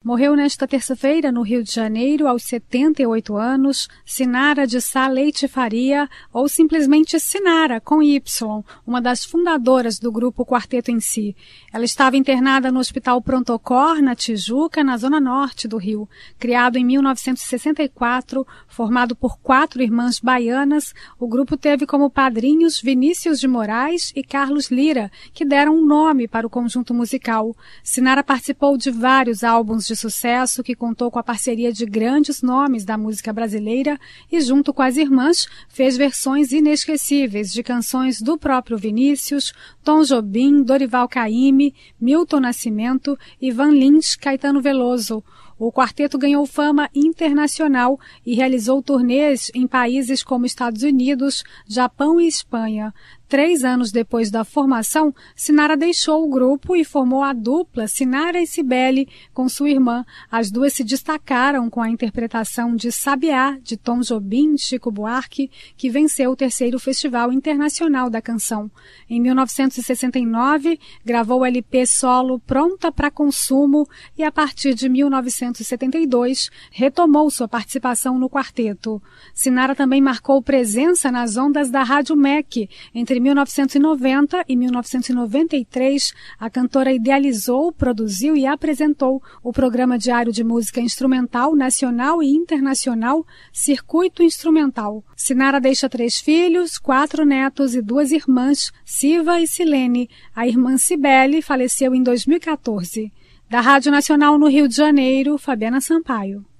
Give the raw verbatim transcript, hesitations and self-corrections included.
Morreu nesta terça-feira no Rio de Janeiro, aos setenta e oito anos, Sinara de Sá Leite Faria, ou simplesmente Sinara, com Y, uma das fundadoras do grupo Quarteto em Si. Ela estava internada no Hospital Prontocor, na Tijuca, na zona norte do Rio. Criado em mil novecentos e sessenta e quatro, formado por quatro irmãs baianas, o grupo teve como padrinhos Vinícius de Moraes e Carlos Lira, que deram um nome para o conjunto musical. Sinara participou de vários álbuns de sucesso que contou com a parceria de grandes nomes da música brasileira e, junto com as irmãs, fez versões inesquecíveis de canções do próprio Vinícius, Tom Jobim, Dorival Caymmi, Milton Nascimento, Ivan Lins, Caetano Veloso. O quarteto ganhou fama internacional e realizou turnês em países como Estados Unidos, Japão e Espanha. Três anos depois da formação, Sinara deixou o grupo e formou a dupla Sinara e Cibele com sua irmã. As duas se destacaram com a interpretação de Sabiá, de Tom Jobim e Chico Buarque, que venceu o terceiro Festival Internacional da Canção. Em mil novecentos e sessenta e nove, gravou o L P solo Pronta para Consumo e, a partir de mil novecentos e setenta e dois, retomou sua participação no quarteto. Sinara também marcou presença nas ondas da Rádio M E C. Entre mil novecentos e noventa e mil novecentos e noventa e três, a cantora idealizou, produziu e apresentou o programa diário de música instrumental nacional e internacional Circuito Instrumental. Sinara deixa três filhos, quatro netos e duas irmãs, Siva e Silene. A irmã Cibele faleceu em dois mil e quatorze. Da Rádio Nacional no Rio de Janeiro, Fabiana Sampaio.